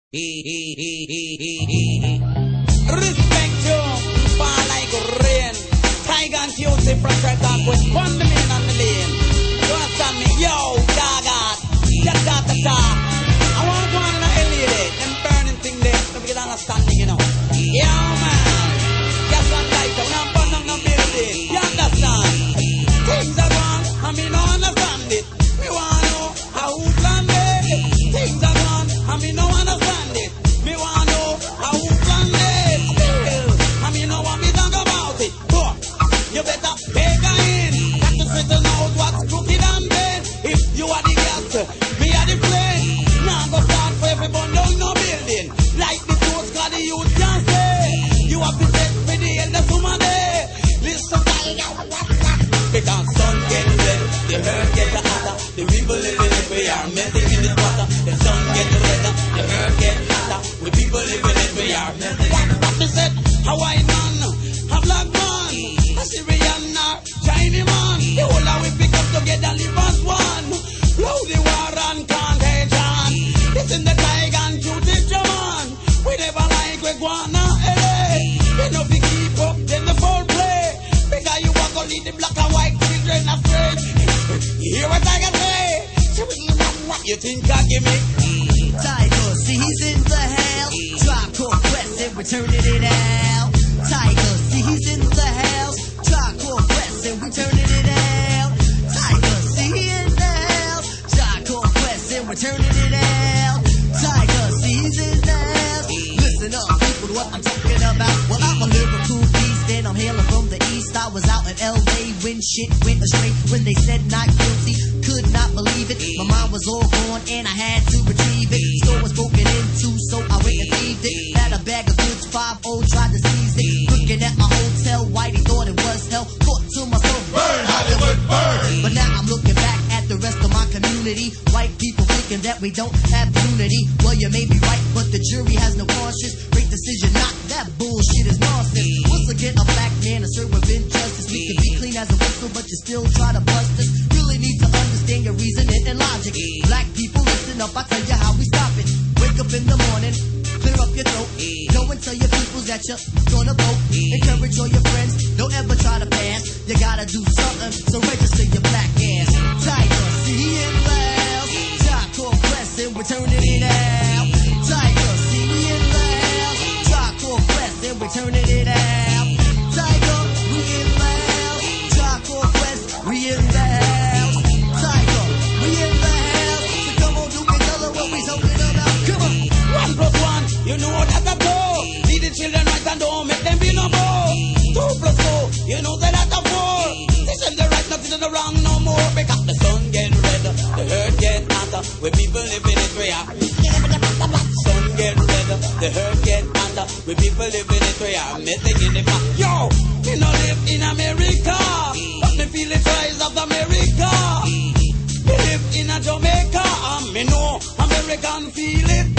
Respect you, fall like rain. Tiger and Tuesday, pressure talk with one man on the lane. You understand me? Yo, Gaga, ta-ta-ta-ta. I want to go on and elevate them burning thing there. Don't get understanding, you know. Yo, man. Gas and lighter, we don't burn down no building. You understand? Things are wrong, I mean, no understand it. We want to know how who planned it. Things are wrong, I mean, no understand it. Me want to know how who planned it. Still, I mean, no one me talk about it. But you better take her in. Got to straighten out what's crooked and bent. If you are the guest, me are the friend. Now go start for everyone down no building. Like the toast, cause the youth can say. You have to set for the elders woman there. Listen, because sun get red, the earth get hotter. The people living it, we are melting in the water. The sun get redder, the earth get hotter. We people living it, we are melting in the water. Me said, Hawaii man, a black man, a Syrian or Chinese man. The whole of we pick up together, live as one. Blow the war and contagion. This in the tiger and truth is German. We never like we guana, We know we keep up, then the full play. Because you want to lead the black and white children astray. You hear what I can say? What you think I give me? Tiger, see he's in the house. Drop core press and returning it out. Tiger, see he's in the house. Drop core press and returning it out. Tiger, see he in the house. Drop core press and returning it out. Tiger, see he's in the house. Listen up, people, what I'm talking about. Well, I'm a lyrical beast and I'm hailing from the east. I was out in LA when shit went astray. When they said not guilty, could not believe it. My mind was all gone and I had to retrieve it. Store was broken into, so I went and thieved it. Had a bag of goods, 5-0, tried to seize it. Looking at my hotel, Whitey thought it was hell. Thought to myself, burn Hollywood, burn. But now I'm looking back at the rest of my community. White people thinking that we don't have unity. Well, you may be right, but the jury has no conscience. Great decision, not that bullshit is nonsense. Once again, a black man, a servant of injustice. We can be clean as a whistle, but you still try to bust us. Really need to understand your reasoning and logic. Black people, listen up, I tell you how we stop it. Wake up in the morning, clear up your throat. Go and tell your peoples that you're gonna vote. Encourage all your friends, don't ever try to pass. You gotta do something, so register your black ass. Tiger, see in the house. Top core press and we're turning it out. Tiger, see in the house. Top core press and we're turning it out. Tiger, we in the house. Top core press, we in the house. Tiger, we in the house. So come on, Duke, and tell her what we talking about. Come on. 1+1, you know that's a two. Lead the children right and don't make them be no more. 2+2, you know that's a 4. Teach them the right, nothing to the wrong no more. Because the sun get redder, the earth get hotter. Where people live in it, we are. Sun get redder, the earth get hotter. Where people live in it, we are. Melting in the fire. Yo, me no live in America, but me feel the rise of America. Me live in a Jamaica, and me know American feel it.